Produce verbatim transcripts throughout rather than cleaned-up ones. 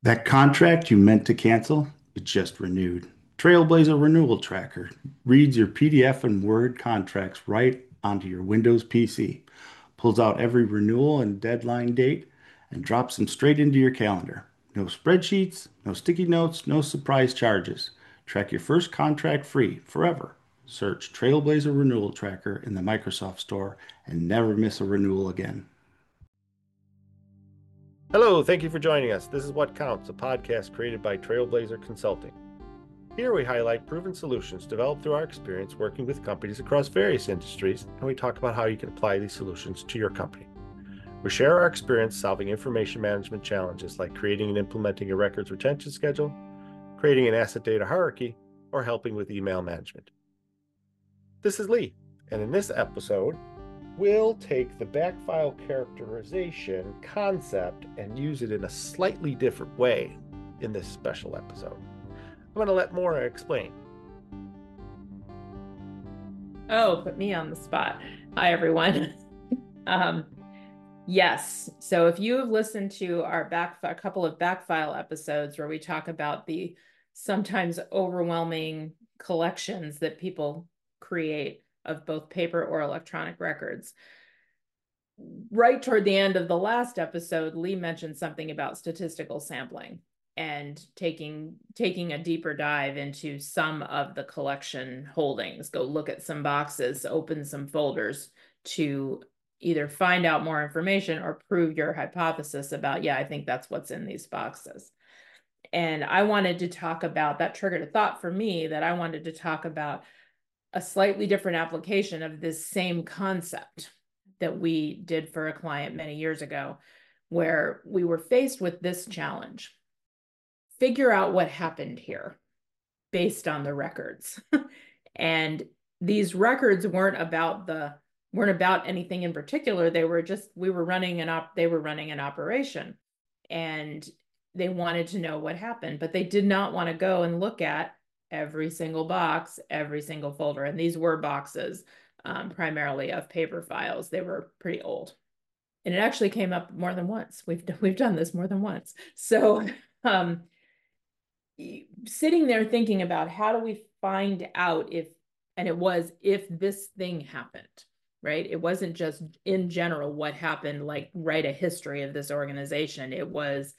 That contract you meant to cancel, it just renewed. Trailblazer Renewal Tracker reads your P D F and Word contracts right onto your Windows P C, pulls out every renewal and deadline date, and drops them straight into your calendar. No spreadsheets, no sticky notes, no surprise charges. Track your first contract free forever. Search Trailblazer Renewal Tracker in the Microsoft Store and never miss a renewal again. Hello, thank you for joining us. This is What Counts, a podcast created by Trailblazer Consulting. Here we highlight proven solutions developed through our experience working with companies across various industries, and we talk about how you can apply these solutions to your company. We share our experience solving information management challenges like creating and implementing a records retention schedule, creating an asset data hierarchy, or helping with email management. This is Lee, and in this episode, we'll take the backfile characterization concept and use it in a slightly different way in this special episode. I'm going to let Maura explain. Oh, put me on the spot. Hi, everyone. um, yes. So if you have listened to our back, a couple of backfile episodes where we talk about the sometimes overwhelming collections that people create of both paper or electronic records, right toward the end of the last episode, Lee mentioned something about statistical sampling and taking taking a deeper dive into some of the collection holdings. Go look at some boxes, open some folders to either find out more information or prove your hypothesis about, yeah, I think that's what's in these boxes. And I wanted to talk about, that triggered a thought for me that I wanted to talk about a slightly different application of this same concept that we did for a client many years ago, where we were faced with this challenge. Figure out what happened here based on the records. And these records weren't about the weren't about anything in particular. They were just, we were running an op, they were running an operation, and they wanted to know what happened, but they did not want to go and look at every single box, every single folder. And these were boxes, um, primarily of paper files. They were pretty old. And it actually came up more than once. We've, we've done this more than once. So um, sitting there thinking about how do we find out if, and it was if this thing happened, right? It wasn't just in general what happened, like write a history of this organization. It was,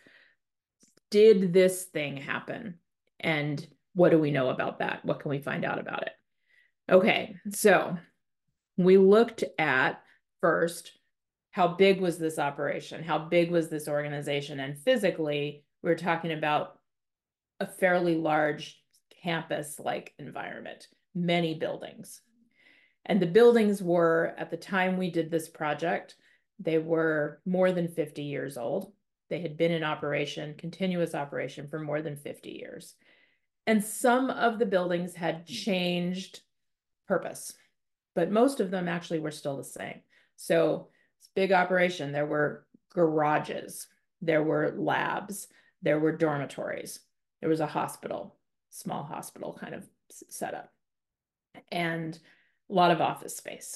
did this thing happen? And what do we know about that? What can we find out about it? Okay, so we looked at first, how big was this operation? How big was this organization? And physically, we're talking about a fairly large campus-like environment, many buildings. And the buildings were, at the time we did this project, they were more than fifty years old. They had been in operation, continuous operation, for more than fifty years. And some of the buildings had changed purpose, but most of them actually were still the same. So it's a big operation. There were garages, there were labs, there were dormitories, there was a hospital, small hospital kind of setup, and a lot of office space.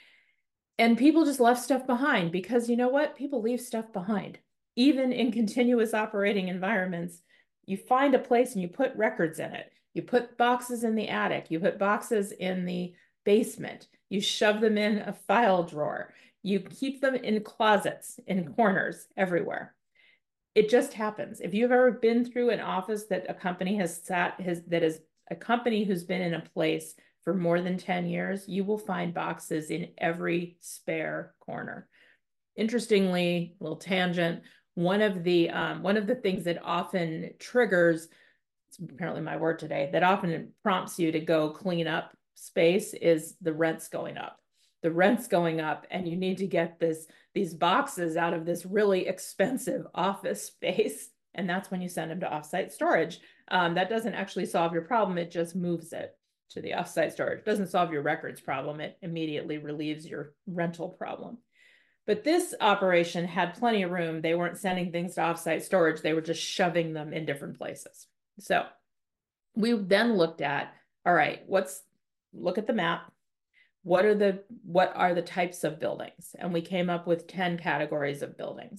And people just left stuff behind because, you know what? People leave stuff behind. Even in continuous operating environments, you find a place and you put records in it. You put boxes in the attic. You put boxes in the basement. You shove them in a file drawer. You keep them in closets, in corners, everywhere. It just happens. If you've ever been through an office that a company has sat, has, that is a company who's been in a place for more than ten years, you will find boxes in every spare corner. Interestingly, a little tangent, one of the um, one of the things that often triggers, it's apparently my word today, that often prompts you to go clean up space is the rent's going up. The rent's going up, and you need to get this these boxes out of this really expensive office space. And that's when you send them to offsite storage. Um, that doesn't actually solve your problem. It just moves it to the offsite storage. It doesn't solve your records problem. It immediately relieves your rental problem. But this operation had plenty of room. They weren't sending things to offsite storage. They were just shoving them in different places. So we then looked at, all right, what's, look at the map. What are the, what are the types of buildings? And we came up with ten categories of buildings.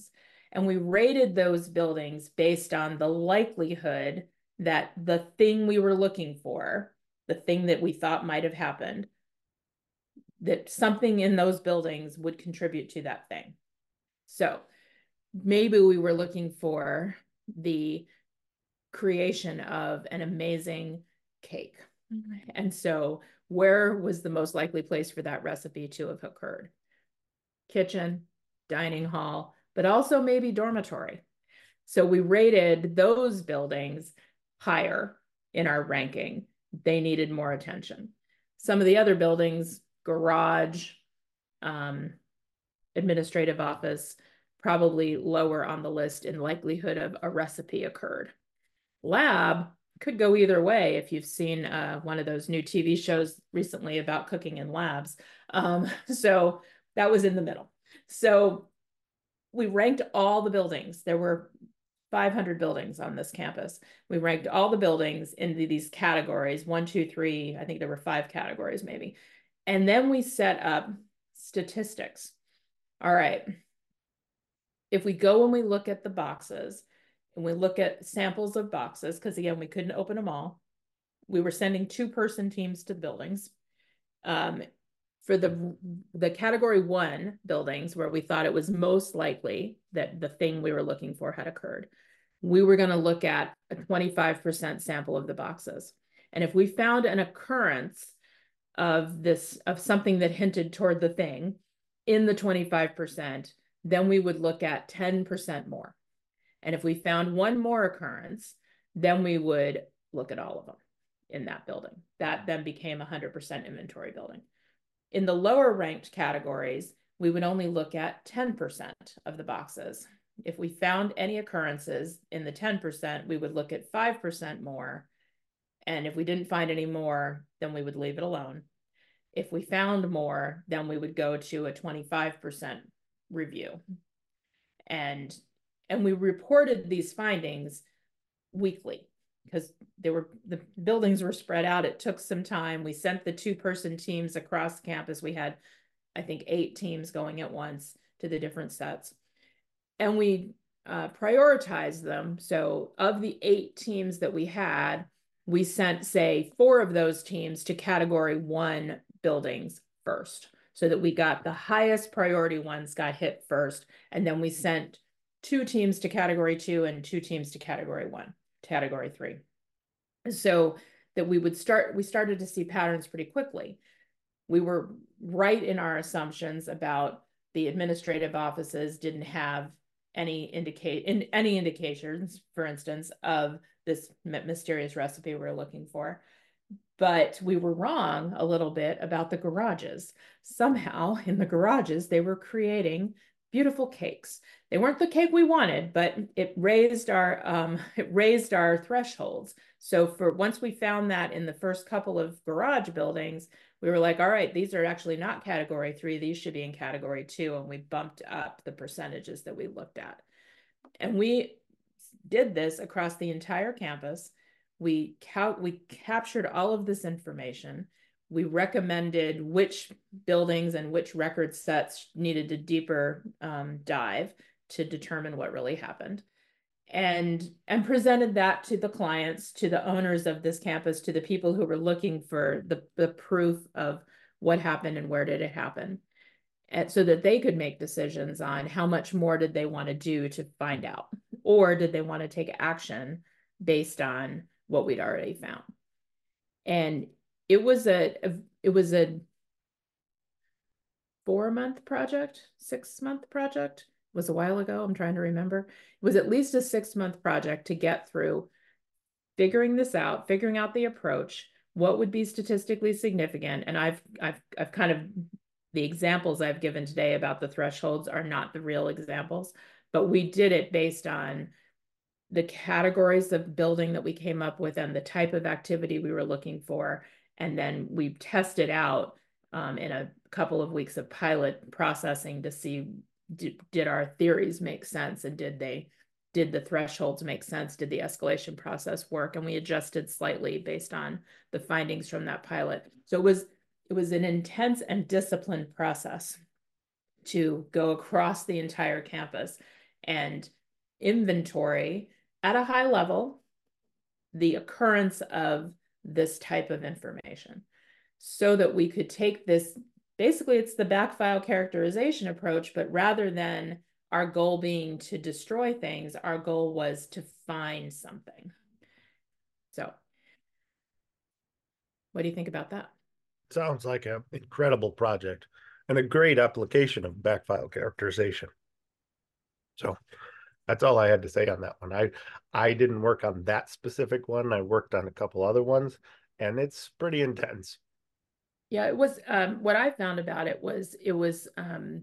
And we rated those buildings based on the likelihood that the thing we were looking for, the thing that we thought might have happened, that something in those buildings would contribute to that thing. So maybe we were looking for the creation of an amazing cake. And so where was the most likely place for that recipe to have occurred? Kitchen, dining hall, but also maybe dormitory. So we rated those buildings higher in our ranking. They needed more attention. Some of the other buildings, garage, um, administrative office, probably lower on the list in likelihood of a recipe occurred. Lab could go either way. If you've seen uh, one of those new T V shows recently about cooking in labs. Um, so that was in the middle. So we ranked all the buildings. There were five hundred buildings on this campus. We ranked all the buildings into these categories, one, two, three, I think there were five categories maybe. And then we set up statistics. All right. If we go and we look at the boxes and we look at samples of boxes, because again, we couldn't open them all. We were sending two-person teams to the buildings. Um, for the, the category one buildings where we thought it was most likely that the thing we were looking for had occurred, we were going to look at a twenty-five percent sample of the boxes. And if we found an occurrence of this, of something that hinted toward the thing in the twenty-five percent, then we would look at ten percent more. And if we found one more occurrence, then we would look at all of them in that building. That then became a one hundred percent inventory building. In the lower ranked categories, we would only look at ten percent of the boxes. If we found any occurrences in the ten percent, we would look at five percent more. And if we didn't find any more, then we would leave it alone. If we found more, then we would go to a twenty-five percent review. And, and we reported these findings weekly because they were, the buildings were spread out. It took some time. We sent the two-person teams across campus. We had, I think, eight teams going at once to the different sets. And we uh, prioritized them. So of the eight teams that we had, we sent, say, four of those teams to category one buildings first, so that we got the highest priority ones got hit first. And then we sent two teams to category two and two teams to category one, category three. So that we would start, we started to see patterns pretty quickly. We were right in our assumptions about the administrative offices didn't have any indicate in any indications, for instance, of this mysterious recipe we're looking for. But we were wrong a little bit about the garages. Somehow in the garages, they were creating beautiful cakes. They weren't the cake we wanted, but it raised our um, it raised our thresholds. So for once we found that in the first couple of garage buildings, we were like, all right, these are actually not category three. These should be in category two. And we bumped up the percentages that we looked at. And we did this across the entire campus. We, we captured all of this information. We recommended which buildings and which record sets needed a deeper um, dive to determine what really happened. And, and presented that to the clients, to the owners of this campus, to the people who were looking for the, the proof of what happened and where did it happen. And so that they could make decisions on how much more did they want to do to find out, or did they want to take action based on what we'd already found. And it was a, a it was a four month project, six month project. It was a while ago. I'm trying to remember. It was at least a six month project to get through figuring this out, figuring out the approach, what would be statistically significant. And I've, I've, I've kind of, the examples I've given today about the thresholds are not the real examples, but we did it based on the categories of building that we came up with and the type of activity we were looking for. And then we tested out um, in a couple of weeks of pilot processing to see, did, did our theories make sense, and did they, did the thresholds make sense? Did the escalation process work? And we adjusted slightly based on the findings from that pilot. So it was, it was an intense and disciplined process to go across the entire campus and inventory at a high level the occurrence of this type of information so that we could take this, basically it's the backfile characterization approach, but rather than our goal being to destroy things, our goal was to find something. So what do you think about that? Sounds like an incredible project and a great application of backfile characterization. So that's all I had to say on that one. I I didn't work on that specific one. I worked on a couple other ones, and it's pretty intense. Yeah, it was um what I found about it was it was um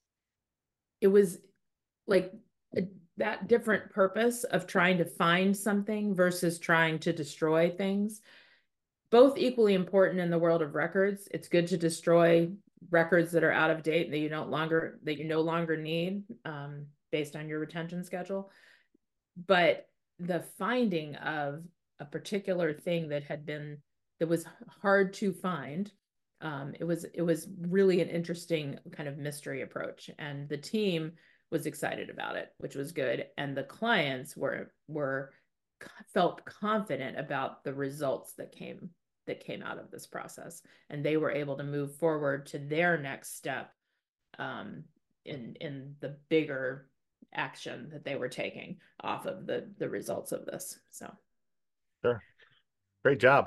it was like a, that different purpose of trying to find something versus trying to destroy things. Both equally important in the world of records. It's good to destroy records that are out of date that you don't longer that you no longer need um, based on your retention schedule. But the finding of a particular thing that had been that was hard to find, um, it was it was really an interesting kind of mystery approach, and the team was excited about it, which was good, and the clients were were felt confident about the results that came that came out of this process, and they were able to move forward to their next step um, in in the bigger action that they were taking off of the the results of this. So, sure, great job.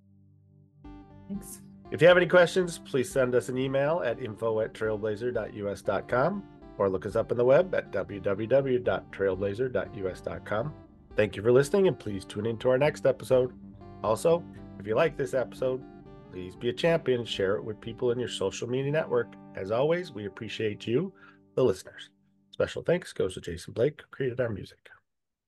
Thanks. If you have any questions, please send us an email at info at trailblazer dot u s dot com or look us up on the web at w w w dot trailblazer dot u s dot com. Thank you for listening, and please tune in to our next episode. Also, if you like this episode, please be a champion and share it with people in your social media network. As always, we appreciate you, the listeners. Special thanks goes to Jason Blake, who created our music.